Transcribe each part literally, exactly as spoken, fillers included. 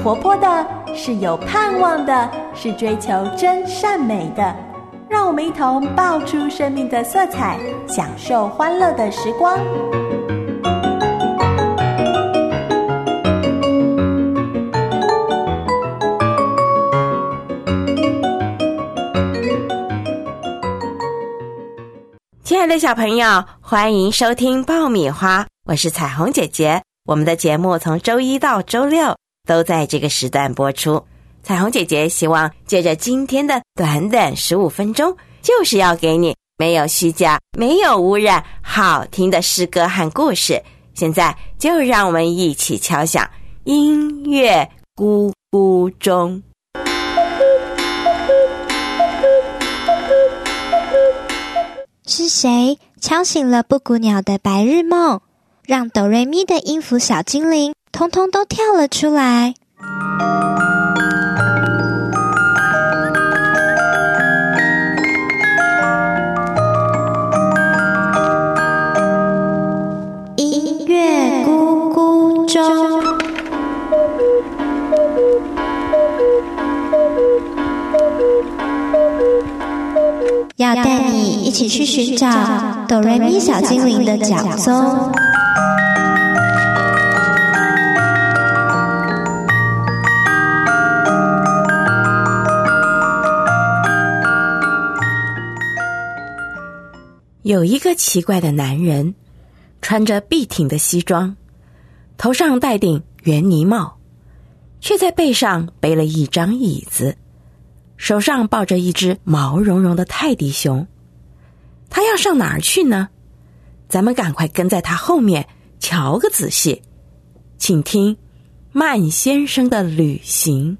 活泼的，是有盼望的，是追求真善美的。让我们一同爆出生命的色彩，享受欢乐的时光。 亲爱的小朋友，欢迎收听爆米花，我是彩虹姐姐。我们的节目从周一到周六都在这个时段播出。彩虹姐姐希望借着今天的短短十五分钟，就是要给你没有虚假、没有污染、好听的诗歌和故事。现在就让我们一起敲响音乐咕咕钟。 是谁敲醒了布谷鸟的白日梦，让哆瑞咪的音符小精灵通通都跳了出来？音乐咕咕钟，要带你一起去寻找哆瑞咪小精灵的脚踪。 有一个奇怪的男人，穿着笔挺的西装，头上戴顶圆呢帽，却在背上背了一张椅子，手上抱着一只毛茸茸的泰迪熊。他要上哪儿去呢？咱们赶快跟在他后面瞧个仔细。请听慢先生的旅行。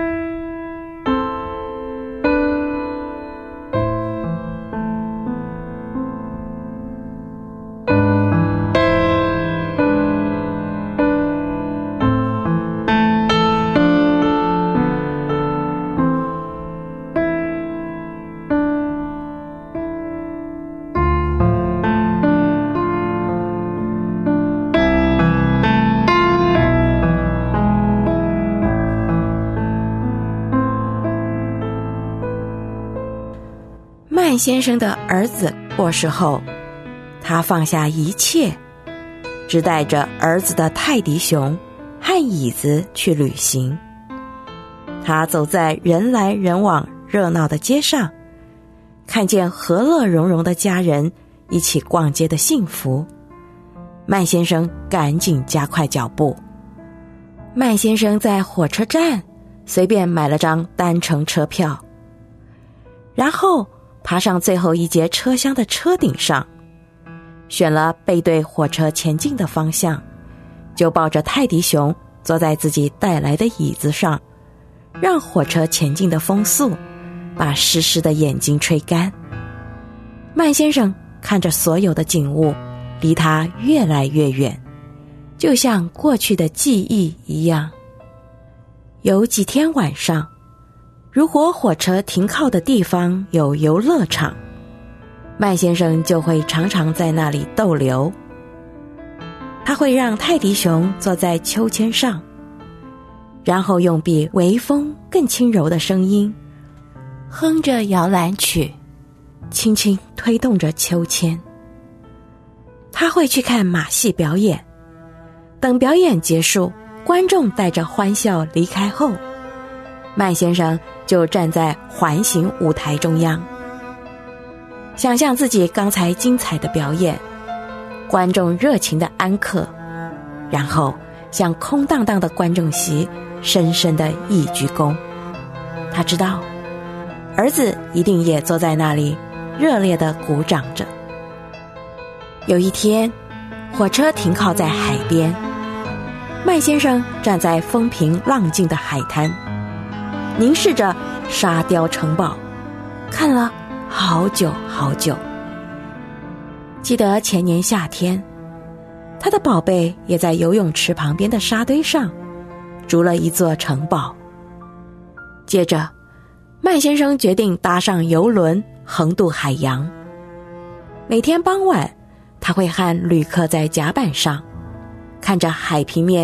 曼先生的儿子过世后，他放下一切，只带着儿子的泰迪熊和椅子去旅行。他走在人来人往热闹的街上，看见和乐融融的家人一起逛街的幸福，曼先生赶紧加快脚步。曼先生在火车站随便买了张单程车票，然后爬上最后一节车厢的车顶上，选了背对火车前进的方向，就抱着泰迪熊坐在自己带来的椅子上，让火车前进的风速把湿湿的眼睛吹干。曼先生看着所有的景物离他越来越远，就像过去的记忆一样。有几天晚上，如果火车停靠的地方有游乐场，曼先生就会常常在那里逗留。他会让泰迪熊坐在秋千上，然后用比微风更轻柔的声音哼着摇篮曲，轻轻推动着秋千。他会去看马戏表演，等表演结束，观众带着欢笑离开后，曼先生就站在环形舞台中央，想象自己刚才精彩的表演，观众热情的安可，然后向空荡荡的观众席深深的一鞠躬。他知道儿子一定也坐在那里热烈地鼓掌着。有一天，火车停靠在海边，曼先生站在风平浪静的海滩，凝视着沙雕城堡，看了好久好久。记得前年夏天，他的宝贝也在游泳池旁边的沙堆上筑了一座城堡。接着，曼先生决定搭上游轮横渡海洋。每天傍晚，他会和旅客在甲板上看着海平面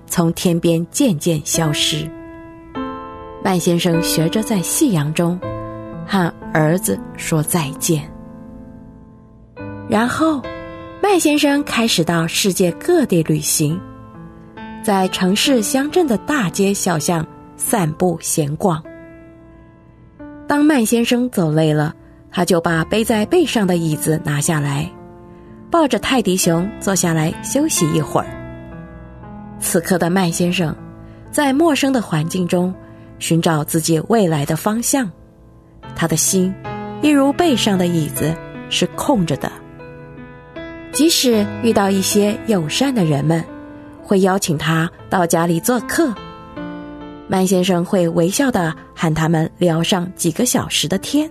从天边渐渐消失。麦先生学着在夕阳中和儿子说再见。然后麦先生开始到世界各地旅行，在城市乡镇的大街小巷散步闲逛。当麦先生走累了，他就把背在背上的椅子拿下来，抱着泰迪熊坐下来休息一会儿。此刻的麦先生在陌生的环境中寻找自己未来的方向，他的心一如背上的椅子是空着的。即使遇到一些友善的人们会邀请他到家里做客，麦先生会微笑地和他们聊上几个小时的天，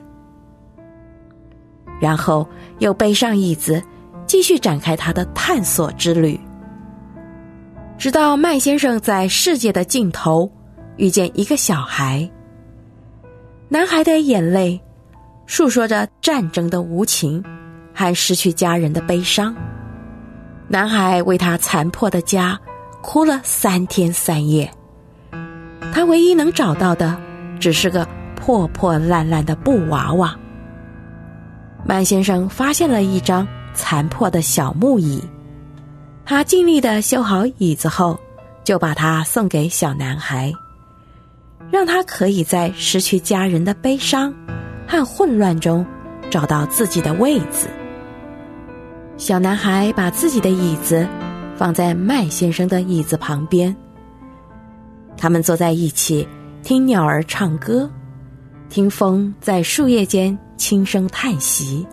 然后又背上椅子继续展开他的探索之旅。直到麦先生在世界的尽头遇见一个小孩，男孩的眼泪诉说着战争的无情和失去家人的悲伤。男孩为他残破的家哭了三天三夜，他唯一能找到的只是个破破烂烂的布娃娃。麦先生发现了一张残破的小木椅，他尽力地修好椅子后，就把它送给小男孩，让他可以在失去家人的悲伤和混乱中找到自己的位子。小男孩把自己的椅子放在麦先生的椅子旁边，他们坐在一起，听鸟儿唱歌，听风在树叶间轻声叹息。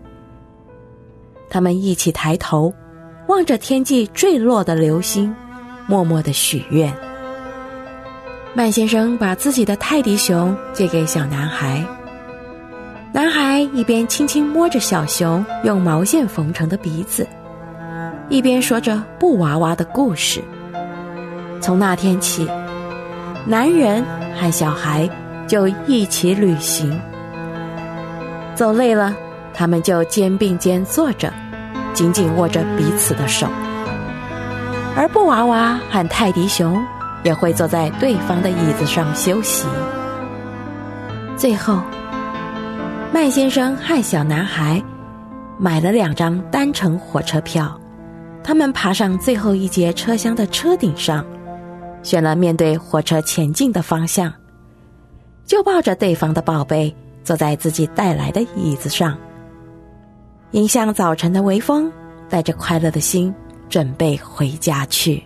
他们一起抬头望着天际坠落的流星，默默地许愿。麦先生把自己的泰迪熊借给小男孩，男孩一边轻轻摸着小熊用毛线缝成的鼻子，一边说着布娃娃的故事。从那天起，男人和小孩就一起旅行，走累了，他们就肩并肩坐着，紧紧握着彼此的手。而布娃娃和泰迪熊也会坐在对方的椅子上休息。最后，麦先生和小男孩买了两张单程火车票，他们爬上最后一节车厢的车顶上，选了面对火车前进的方向，就抱着对方的宝贝坐在自己带来的椅子上，迎向早晨的微风，带着快乐的心准备回家去。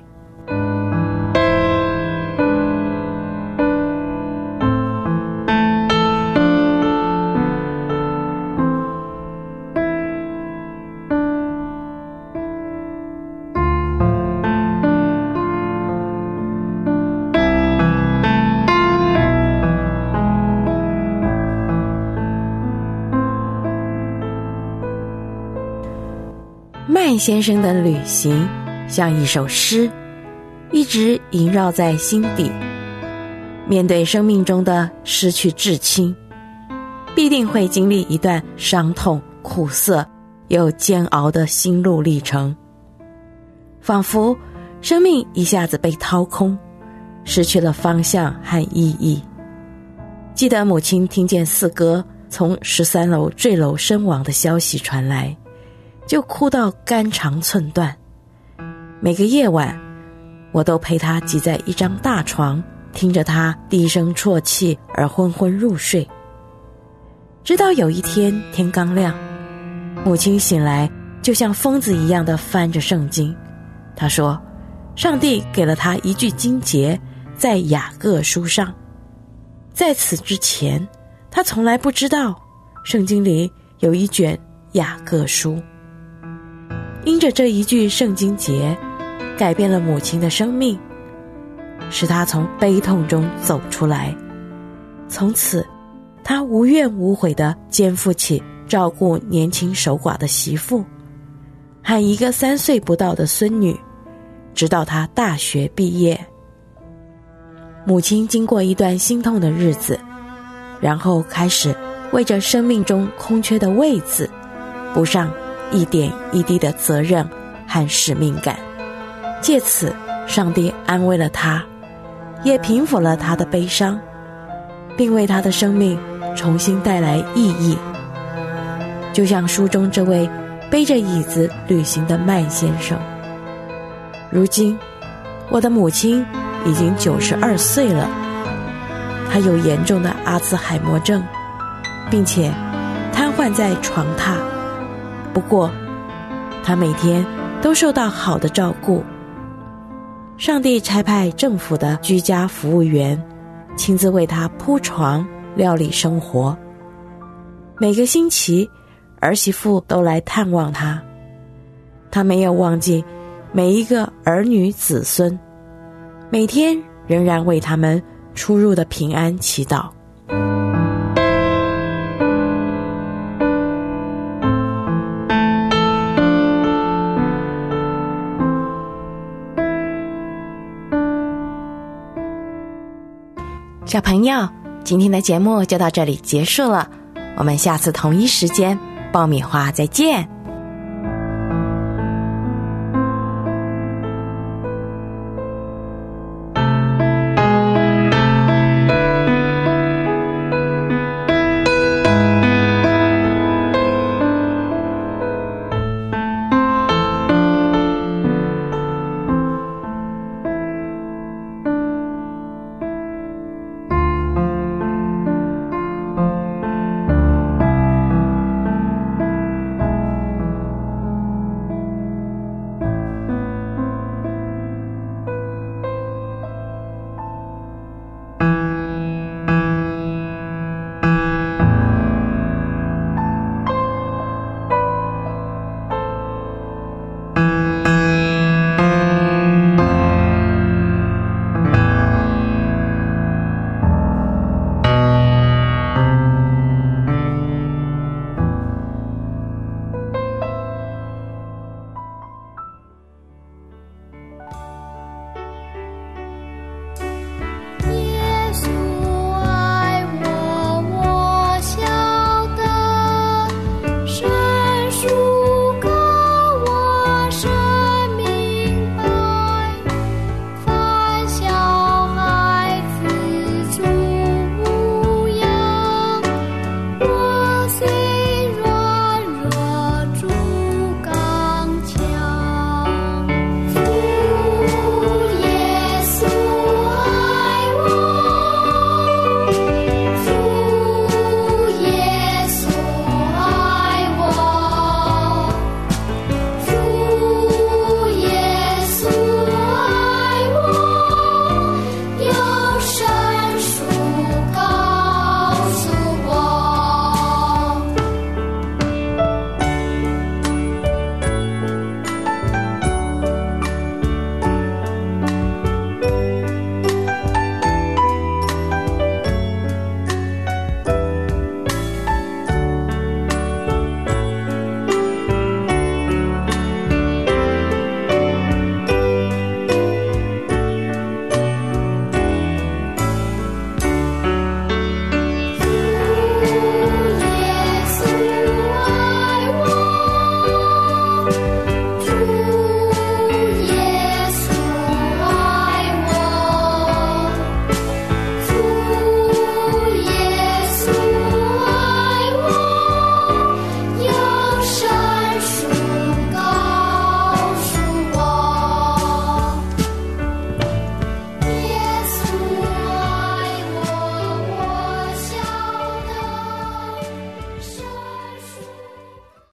麦先生的旅行像一首诗，一直萦绕在心底。面对生命中的失去至亲，必定会经历一段伤痛、苦涩又煎熬的心路历程，仿佛生命一下子被掏空，失去了方向和意义。记得母亲听见四哥从十三楼坠楼身亡的消息传来，就哭到肝肠寸断。每个夜晚，我都陪他挤在一张大床，听着他低声啜泣而昏昏入睡。直到有一天天刚亮，母亲醒来，就像疯子一样地翻着圣经。她说，上帝给了他一句经节，在雅各书上。在此之前，他从来不知道圣经里有一卷雅各书。因着这一句圣经节，改变了母亲的生命，使她从悲痛中走出来。从此，她无怨无悔地肩负起照顾年轻守寡的媳妇，和一个三岁不到的孙女，直到她大学毕业。母亲经过一段心痛的日子，然后开始为着生命中空缺的位子，补上一点一滴的责任和使命感，借此上帝安慰了他，也平抚了他的悲伤，并为他的生命重新带来意义。就像书中这位背着椅子旅行的麦先生。如今我的母亲已经九十二岁了，她有严重的阿兹海默症，并且瘫痪在床榻。不过她每天都受到好的照顾。上帝差派政府的居家服务员亲自为她铺床料理生活。每个星期儿媳妇都来探望她，她没有忘记每一个儿女子孙，每天仍然为他们出入的平安祈祷。小朋友，今天的节目就到这里结束了，我们下次同一时间爆米花再见。